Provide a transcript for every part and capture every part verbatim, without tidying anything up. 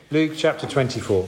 Luke chapter twenty-four.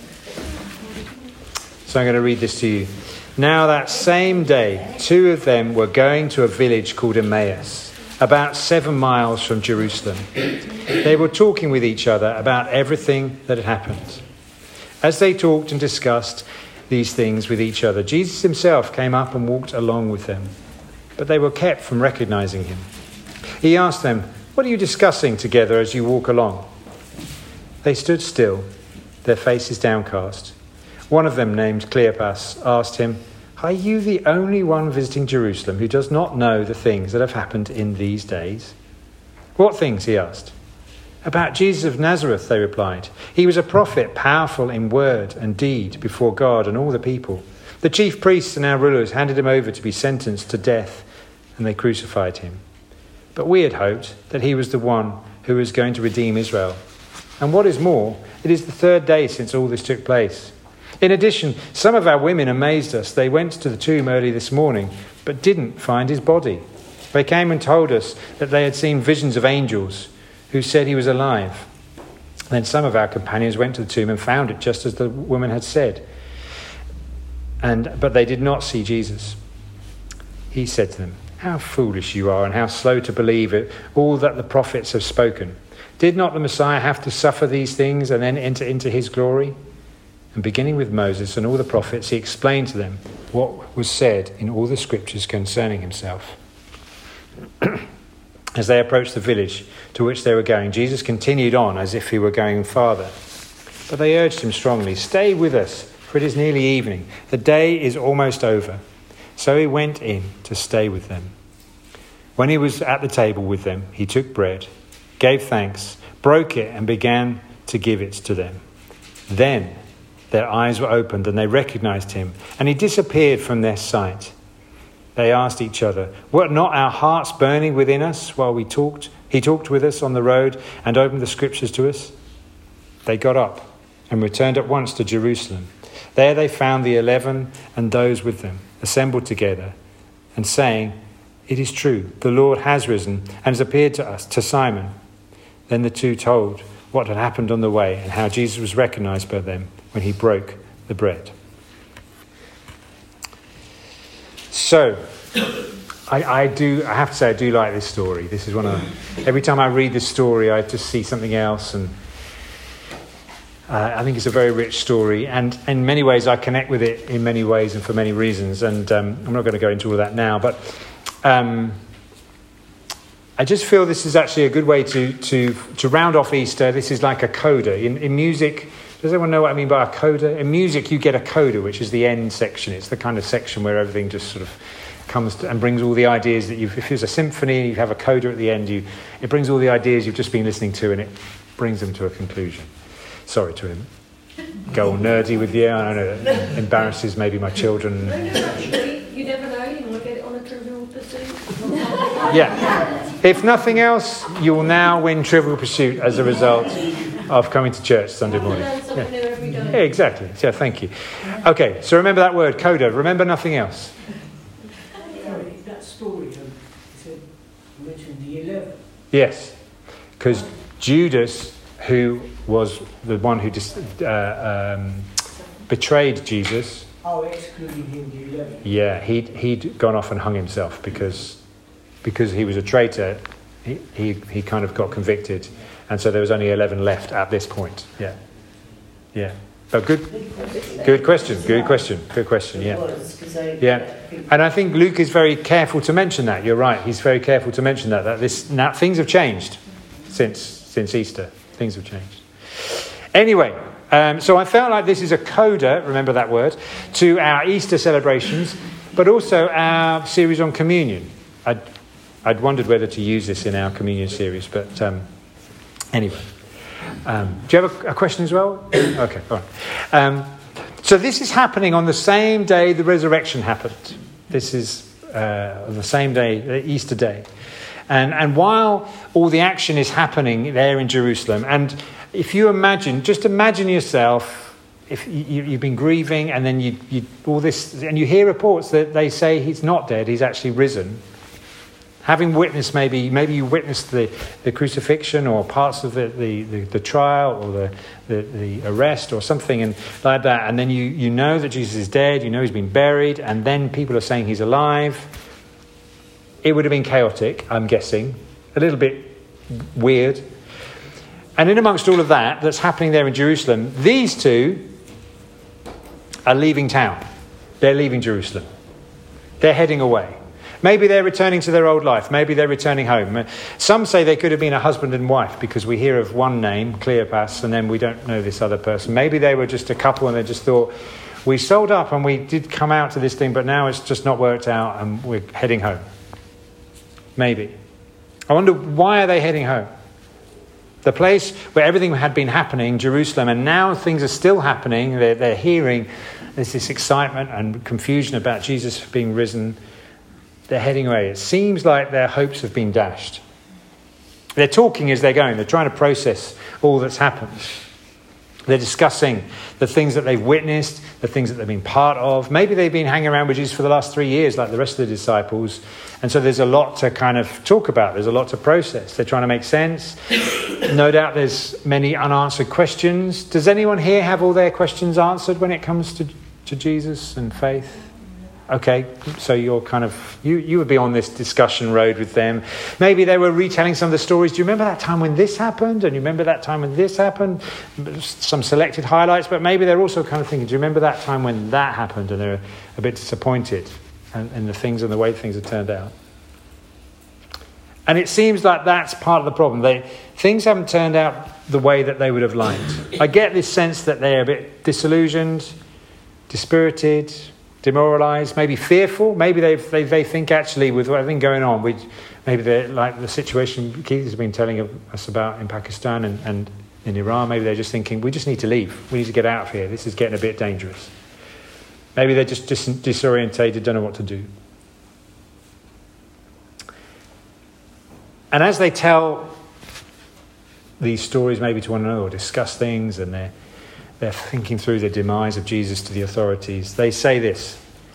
So I'm going to read this to you. Now that same day, two of them were going to a village called Emmaus, about seven miles from Jerusalem. They were talking with each other about everything that had happened. As they talked and discussed these things with each other, Jesus himself came up and walked along with them, but they were kept from recognizing him. He asked them, "What are you discussing together as you walk along?" They stood still, their faces downcast. One of them, named Cleopas, asked him, "Are you the only one visiting Jerusalem who does not know the things that have happened in these days?" "What things?" he asked. "About Jesus of Nazareth," they replied. "He was a prophet, powerful in word and deed before God and all the people. The chief priests and our rulers handed him over to be sentenced to death, and they crucified him. But we had hoped that he was the one who was going to redeem Israel. And what is more, it is the third day since all this took place. In addition, some of our women amazed us. They went to the tomb early this morning, but didn't find his body. They came and told us that they had seen visions of angels who said he was alive. Then some of our companions went to the tomb and found it just as the woman had said. And but they did not see Jesus." He said to them, "How foolish you are, and how slow to believe it, all that the prophets have spoken. Did not the Messiah have to suffer these things and then enter into his glory?" And beginning with Moses and all the prophets, he explained to them what was said in all the scriptures concerning himself. As they approached the village to which they were going, Jesus continued on as if he were going farther. But they urged him strongly, "Stay with us, for it is nearly evening. The day is almost over." So he went in to stay with them. When he was at the table with them, he took bread, gave thanks, broke it, and began to give it to them. Then their eyes were opened and they recognized him, and he disappeared from their sight. They asked each other, "Were not our hearts burning within us while we talked? He talked with us on the road and opened the scriptures to us?" They got up and returned at once to Jerusalem. There they found the eleven and those with them assembled together and saying, "It is true, the Lord has risen and has appeared to us, to Simon." Then the two told what had happened on the way and how Jesus was recognized by them when he broke the bread. So, I, I do. I have to say, I do like this story. This is one of every time I read this story, I just see something else, and uh, I think it's a very rich story. And in many ways, I connect with it in many ways and for many reasons. And um, I'm not going to go into all of that now, but um, I just feel this is actually a good way to to to round off Easter. This is like a coda in, in music. Does anyone know what I mean by a coda? In music, you get a coda, which is the end section. It's the kind of section where everything just sort of comes to, and brings all the ideas that you've... If it's a symphony, you have a coda at the end. You It brings all the ideas you've just been listening to, and it brings them to a conclusion. Sorry to him. Go all nerdy with you. I know that embarrasses maybe my children. No, no, actually, you never know. You might get it on a Trivial Pursuit. Yeah. If nothing else, you will now win Trivial Pursuit as a result of coming to church Sunday morning. Yeah. Every day. Yeah, exactly. Yeah, thank you. Okay, so remember that word, coda. Remember nothing else. Sorry, that story, um, you said, you mentioned the eleven. Yes, because Judas, who was the one who dis- uh, um, betrayed Jesus. Oh, excluding him, the eleven. Yeah, he'd, he'd gone off and hung himself because because he was a traitor. He, he, he kind of got convicted. And so there was only eleven left at this point. Yeah. Yeah. But good good question. Good question. Good question. Yeah. Yeah. And I think Luke is very careful to mention that. You're right. He's very careful to mention that. That this now things have changed since since Easter. Things have changed. Anyway, um, so I felt like this is a coda, remember that word, to our Easter celebrations, but also our series on communion. I'd, I'd wondered whether to use this in our communion series, but um, anyway. Um, do you have a, a question as well? Okay, all right. Um, so this is happening on the same day the resurrection happened. This is uh, the same day, the Easter day. And, and while all the action is happening there in Jerusalem, and if you imagine, just imagine yourself, if you, you've been grieving and then you, you all this, and you hear reports that they say he's not dead, he's actually risen. Having witnessed, maybe maybe you witnessed the, the crucifixion or parts of the, the, the, the trial or the, the, the arrest or something and like that, and then you, you know that Jesus is dead, you know he's been buried, and then people are saying he's alive. It would have been chaotic, I'm guessing, a little bit weird. And in amongst all of that that's happening there in Jerusalem, these two are leaving town. They're leaving Jerusalem. They're heading away. Maybe they're returning to their old life. Maybe they're returning home. Some say they could have been a husband and wife because we hear of one name, Cleopas, and then we don't know this other person. Maybe they were just a couple and they just thought, we sold up and we did come out to this thing, but now it's just not worked out and we're heading home. Maybe. I wonder, why are they heading home? The place where everything had been happening, Jerusalem, and now things are still happening. They're, they're hearing there's this excitement and confusion about Jesus being risen. They're heading away. It seems like their hopes have been dashed. They're talking as they're going. They're trying to process all that's happened. They're discussing the things that they've witnessed, the things that they've been part of. Maybe they've been hanging around with Jesus for the last three years like the rest of the disciples. And so there's a lot to kind of talk about. There's a lot to process. They're trying to make sense. No doubt there's many unanswered questions. Does anyone here have all their questions answered when it comes to, to Jesus and faith? Okay, so you're kind of, you, you would be on this discussion road with them. Maybe they were retelling some of the stories. Do you remember that time when this happened? And you remember that time when this happened? Some selected highlights, but maybe they're also kind of thinking, do you remember that time when that happened? And they're a bit disappointed in, in the things and the way things have turned out. And it seems like that's part of the problem. They, things haven't turned out the way that they would have liked. I get this sense that they're a bit disillusioned, dispirited, demoralised, maybe fearful. Maybe they they they think actually with everything going on, we maybe they're like the situation Keith has been telling us about in Pakistan and, and in Iran. Maybe they're just thinking we just need to leave. We need to get out of here. This is getting a bit dangerous. Maybe they're just dis- disorientated, don't know what to do. And as they tell these stories maybe to one another or discuss things, and they're They're thinking through the demise of Jesus to the authorities. They say this: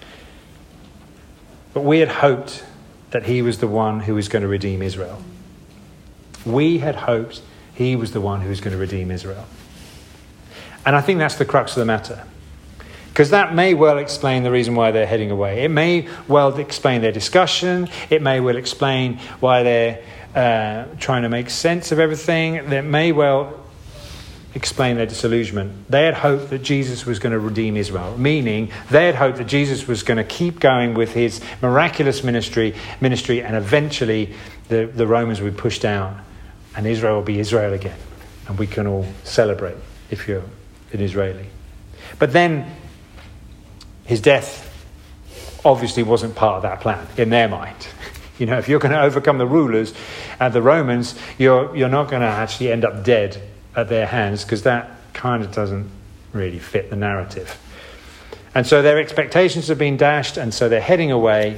but we had hoped that he was the one who was going to redeem Israel. We had hoped he was the one who was going to redeem Israel. And I think that's the crux of the matter. Because that may well explain the reason why they're heading away. It may well explain their discussion. It may well explain why they're uh, trying to make sense of everything. It may well explain their disillusionment. They had hoped that Jesus was going to redeem Israel, meaning they had hoped that Jesus was going to keep going with his miraculous ministry, ministry, and eventually the, the Romans would push down and Israel will be Israel again. And we can all celebrate if you're an Israeli. But then his death obviously wasn't part of that plan in their mind. You know, if you're going to overcome the rulers and the Romans, you're you're not going to actually end up dead at their hands, because that kind of doesn't really fit the narrative. And so their expectations have been dashed, and so they're heading away.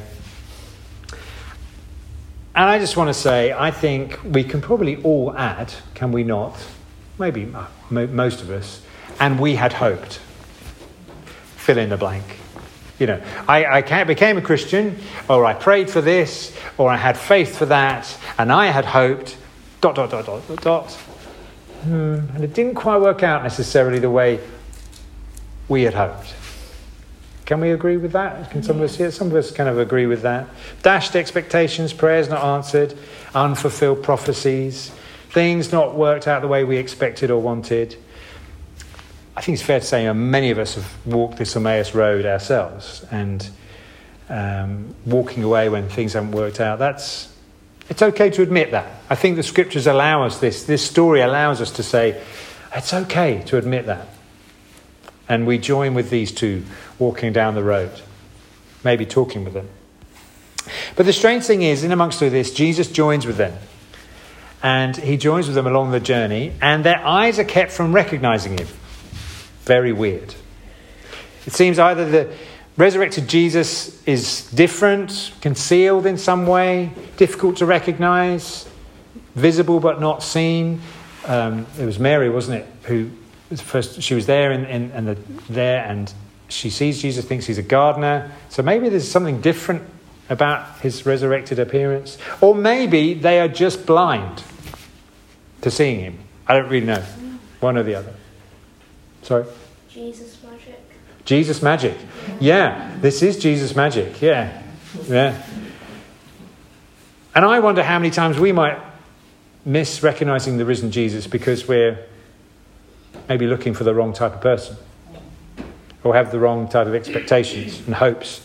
And I just want to say, I think we can probably all add, can we not? Maybe most of us. And we had hoped. Fill in the blank. You know, I, I became a Christian, or I prayed for this, or I had faith for that, and I had hoped, dot, dot, dot, dot, dot, dot. Hmm, and it didn't quite work out necessarily the way we had hoped. Can we agree with that? Can some of us here? Some of us kind of agree with that. Dashed expectations, prayers not answered, unfulfilled prophecies, things not worked out the way we expected or wanted. I think it's fair to say many of us have walked this Emmaus road ourselves, and um, walking away when things haven't worked out, that's it's okay to admit that. I think the scriptures allow us this. This story allows us to say, it's okay to admit that. And we join with these two walking down the road, maybe talking with them. But the strange thing is, in amongst all this, Jesus joins with them. And he joins with them along the journey, and their eyes are kept from recognizing him. Very weird. It seems either the resurrected Jesus is different, concealed in some way, difficult to recognize, visible but not seen. Um, it was Mary, wasn't it, who first she was there and and, and the, there, and she sees Jesus, thinks he's a gardener. So maybe there's something different about his resurrected appearance? Or maybe they are just blind to seeing him. I don't really know. One or the other. Sorry? Jesus magic. Jesus magic. Yeah, this is Jesus magic. Yeah. Yeah. And I wonder how many times we might miss recognizing the risen Jesus because we're maybe looking for the wrong type of person or have the wrong type of expectations and hopes.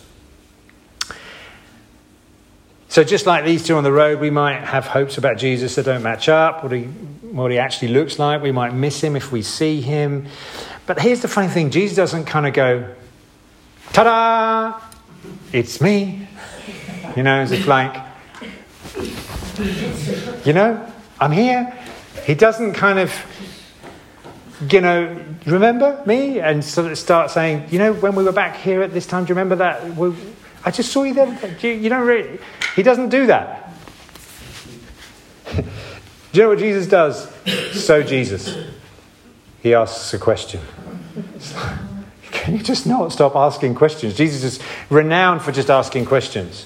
So just like these two on the road, we might have hopes about Jesus that don't match up, what he, what he actually looks like. We might miss him if we see him. But here's the funny thing. Jesus doesn't kind of go, ta-da, it's me. You know, as if like, you know, I'm here. He doesn't kind of, you know, remember me? And sort of start saying, you know, when we were back here at this time, do you remember that? We, I just saw you there. You, you don't really... He doesn't do that. Do you know what Jesus does? So Jesus. He asks a question. Like, can you just not stop asking questions? Jesus is renowned for just asking questions.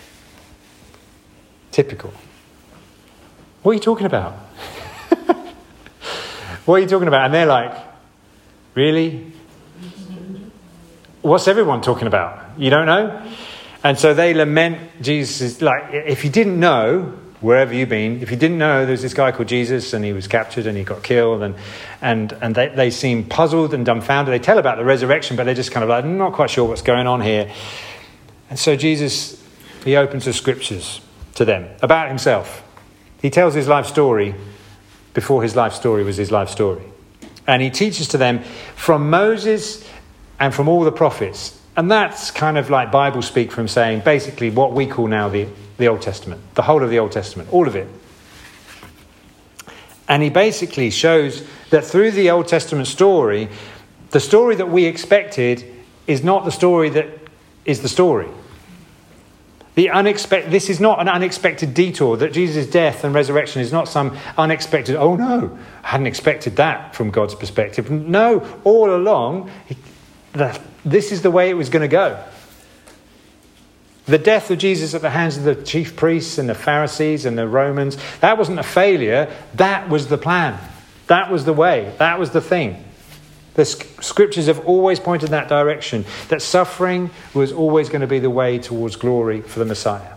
Typical. What are you talking about? What are you talking about? And they're like, really? What's everyone talking about? You don't know? And so they lament Jesus. Like, if you didn't know, wherever you've been, if you didn't know there's this guy called Jesus and he was captured and he got killed and and, and they, they seem puzzled and dumbfounded. They tell about the resurrection, but they're just kind of like, not quite sure what's going on here. And so Jesus, he opens the scriptures to them about himself. He tells his life story before his life story was his life story. And he teaches to them from Moses and from all the prophets. And that's kind of like Bible speak from saying basically what we call now the, the Old Testament. The whole of the Old Testament. All of it. And he basically shows that through the Old Testament story, the story that we expected is not the story that is the story. The unexpected, this is not an unexpected detour, that Jesus' death and resurrection is not some unexpected, oh no, I hadn't expected that from God's perspective. No, all along, he, the, this is the way it was going to go. The death of Jesus at the hands of the chief priests and the Pharisees and the Romans, that wasn't a failure, that was the plan. That was the way, that was the thing. The scriptures have always pointed in that direction, that suffering was always going to be the way towards glory for the Messiah.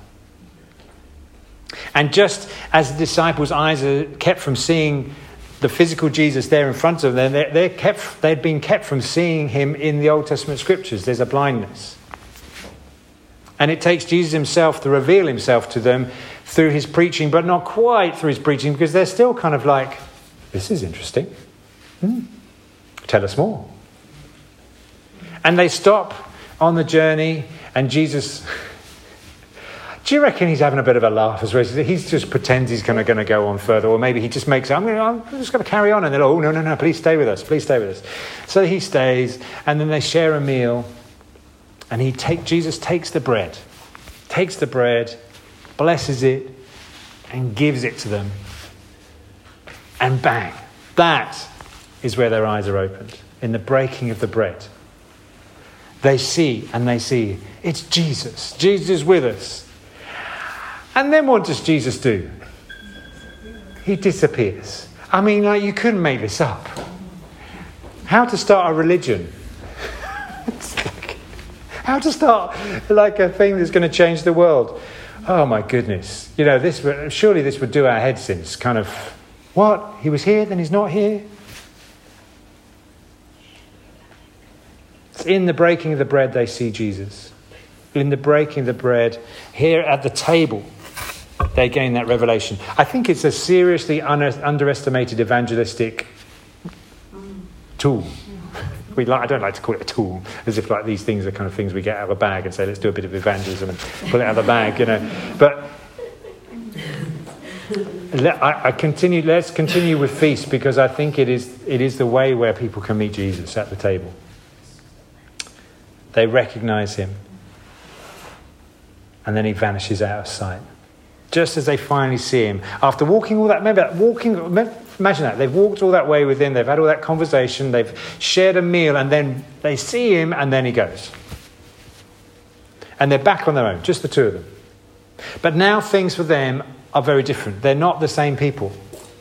And just as the disciples' eyes are kept from seeing the physical Jesus there in front of them, they're, they're kept, they'd been kept from seeing him in the Old Testament scriptures. There's a blindness. And it takes Jesus himself to reveal himself to them through his preaching, but not quite through his preaching, because they're still kind of like, this is interesting. Hmm. Tell us more. And they stop on the journey, and Jesus, do you reckon he's having a bit of a laugh as well? He just pretends he's kind of going to go on further, or maybe he just makes, I'm, gonna, I'm just going to carry on. And they're like, oh, no, no, no, please stay with us, please stay with us. So he stays, and then they share a meal, and he take Jesus takes the bread, takes the bread, blesses it, and gives it to them. And bang, that is where their eyes are opened, in the breaking of the bread. They see, and they see, it's Jesus. Jesus is with us. And then what does Jesus do? He disappears. I mean, like, you couldn't make this up. How to start a religion? like, how to start like a thing that's going to change the world? Oh my goodness! You know, this would, surely this would do our heads in. It's kind of, what? He was here, then he's not here. In the breaking of the bread, they see Jesus. In the breaking of the bread, here at the table, they gain that revelation. I think it's a seriously un- underestimated evangelistic tool. We like, I don't like to call it a tool, as if like these things are kind of things we get out of a bag and say, let's do a bit of evangelism and pull it out of the bag, you know. But let, I, I continue. Let's continue with feast, because I think it is it is the way where people can meet Jesus at the table. They recognize him. And then he vanishes out of sight. Just as they finally see him. After walking all that, remember, walking, imagine that. They've walked all that way with him. They've had all that conversation. They've shared a meal. And then they see him, and then he goes. And they're back on their own, just the two of them. But now things for them are very different. They're not the same people.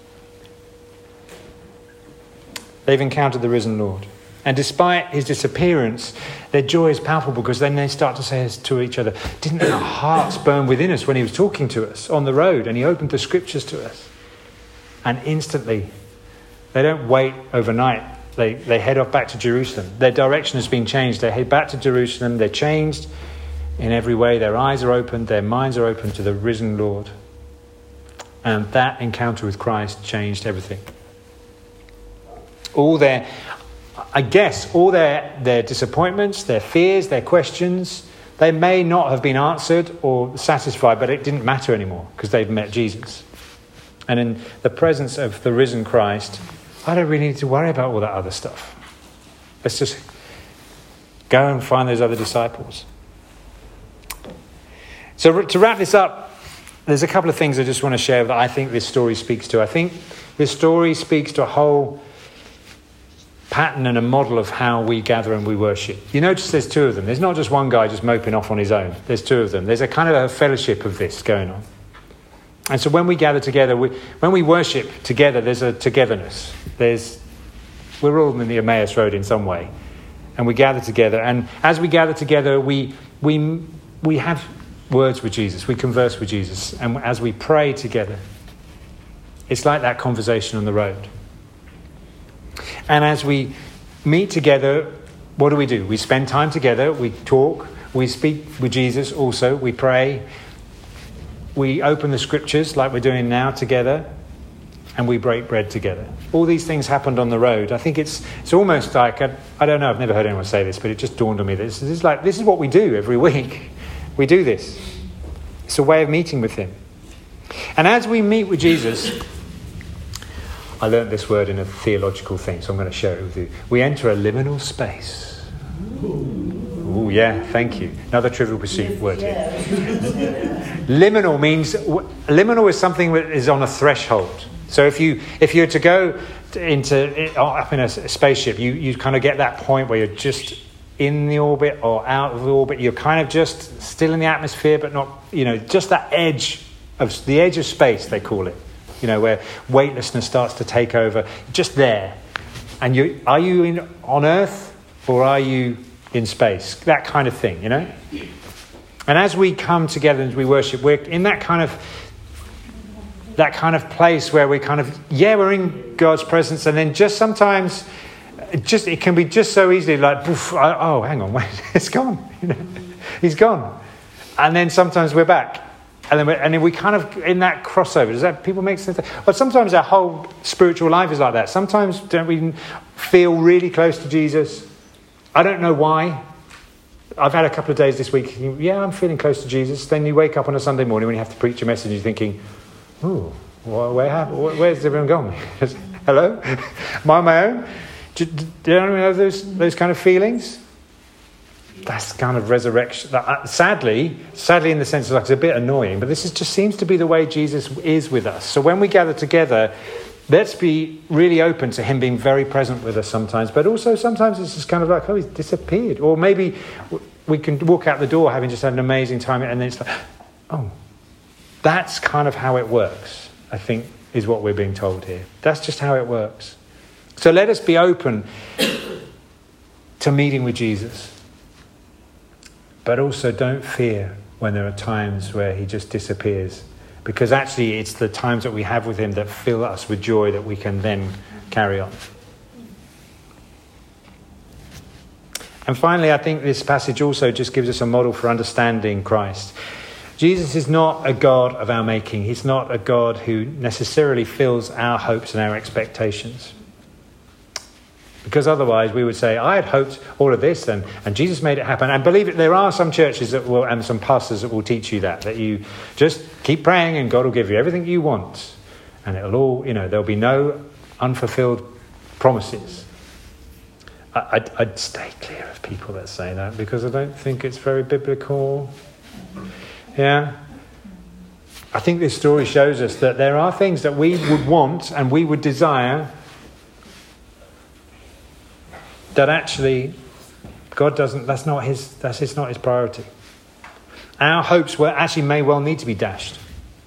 They've encountered the risen Lord. And despite his disappearance, their joy is palpable, because then they start to say to each other, didn't our hearts burn within us when he was talking to us on the road and he opened the scriptures to us? And instantly, they don't wait overnight. They, they head off back to Jerusalem. Their direction has been changed. They head back to Jerusalem. They're changed in every way. Their eyes are opened. Their minds are open to the risen Lord. And that encounter with Christ changed everything. All their, I guess, all their, their disappointments, their fears, their questions, they may not have been answered or satisfied, but it didn't matter anymore because they've met Jesus. And in the presence of the risen Christ, I don't really need to worry about all that other stuff. Let's just go and find those other disciples. So to wrap this up, there's a couple of things I just want to share that I think this story speaks to. I think this story speaks to a whole pattern and a model of how we gather and we worship. You notice there's two of them. There's not just one guy just moping off on his own. There's two of them. There's a kind of a fellowship of this going on. And so when we gather together, we, when we worship together, there's a togetherness. There's, we're all in the Emmaus Road in some way. And we gather together. And as we gather together, we we we have words with Jesus. We converse with Jesus. And as we pray together, it's like that conversation on the road. And as we meet together, what do we do? We spend time together. We talk. We speak with Jesus also. We pray. We open the scriptures like we're doing now together, and we break bread together. All these things happened on the road. I think it's it's almost like, I, I don't know, I've never heard anyone say this, but it just dawned on me. This, this is like this is what we do every week. We do this. It's a way of meeting with him. And as we meet with Jesus, I learned this word in a theological thing, so I'm going to share it with you. We enter a liminal space. Oh, yeah, thank you. Another Trivial Pursuit word here. Liminal means, liminal is something that is on a threshold. So if you if you're to go into up in a spaceship, you, you kind of get that point where you're just in the orbit or out of the orbit. You're kind of just still in the atmosphere, but not, you know, just that edge of the edge of space, they call it. You know, where weightlessness starts to take over, just there. And you are you in on Earth or are you in space? That kind of thing, you know? And as we come together and we worship, we're in that kind of that kind of place where we kind of, yeah, we're in God's presence, and then just sometimes it just it can be just so easily like, poof, oh, hang on, wait, it's gone. You know? He's gone. And then sometimes we're back. And then, we, and then we kind of, in that crossover, does that, people make sense? But sometimes our whole spiritual life is like that. Sometimes don't we feel really close to Jesus? I don't know why. I've had a couple of days this week, yeah, I'm feeling close to Jesus. Then you wake up on a Sunday morning when you have to preach a message and you're thinking, ooh, where have, where's everyone gone? Hello? Am I on my own? Do, do anyone have those, those kind of feelings? That's kind of resurrection. Sadly, sadly in the sense of like it's a bit annoying, but this is, just seems to be the way Jesus is with us. So when we gather together, let's be really open to him being very present with us sometimes, but also sometimes it's just kind of like, oh, he's disappeared. Or maybe we can walk out the door having just had an amazing time, and then it's like, oh, that's kind of how it works, I think, is what we're being told here. That's just how it works. So let us be open to meeting with Jesus. But also don't fear when there are times where he just disappears. Because actually it's the times that we have with him that fill us with joy that we can then carry on. And finally, I think this passage also just gives us a model for understanding Christ. Jesus is not a God of our making. He's not a God who necessarily fills our hopes and our expectations. Because otherwise we would say, I had hoped all of this and, and Jesus made it happen. And believe it, there are some churches that will, and some pastors that will teach you that, that you just keep praying and God will give you everything you want. And it'll all, you know, there'll be no unfulfilled promises. I, I'd, I'd stay clear of people that say that because I don't think it's very biblical. Yeah. I think this story shows us that there are things that we would want and we would desire that actually God doesn't, that's not his, that's it's not his priority. Our hopes were actually may well need to be dashed.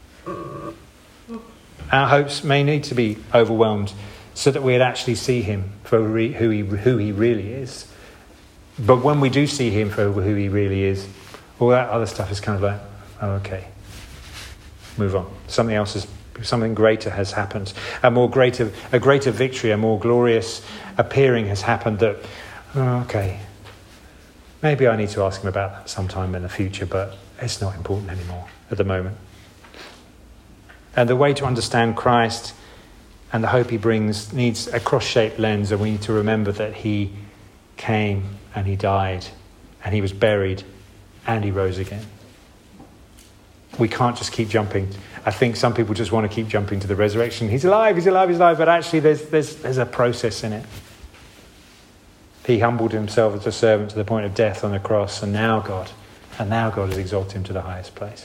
Our hopes may need to be overwhelmed so that we'd actually see him for re- who he who he really is. But when we do see him for who he really is, all that other stuff is kind of like, oh, okay, move on. Something else is, something greater has happened. A more greater, a greater victory, a more glorious appearing has happened that, oh, okay, maybe I need to ask him about that sometime in the future, but it's not important anymore at the moment. And the way to understand Christ and the hope he brings needs a cross-shaped lens, and we need to remember that he came and he died and he was buried and he rose again. We can't just keep jumping. I think some people just want to keep jumping to the resurrection. He's alive, he's alive, he's alive, but actually there's there's there's a process in it. He humbled himself as a servant to the point of death on the cross, and now God, and now God has exalted him to the highest place.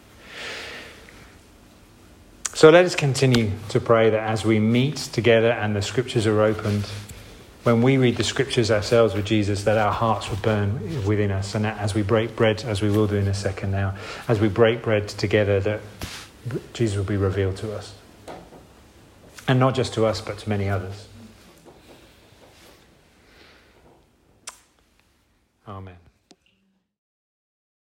So let us continue to pray that as we meet together and the scriptures are opened, when we read the scriptures ourselves with Jesus, that our hearts will burn within us. And that as we break bread, as we will do in a second now, as we break bread together, that Jesus will be revealed to us. And not just to us, but to many others. Amen.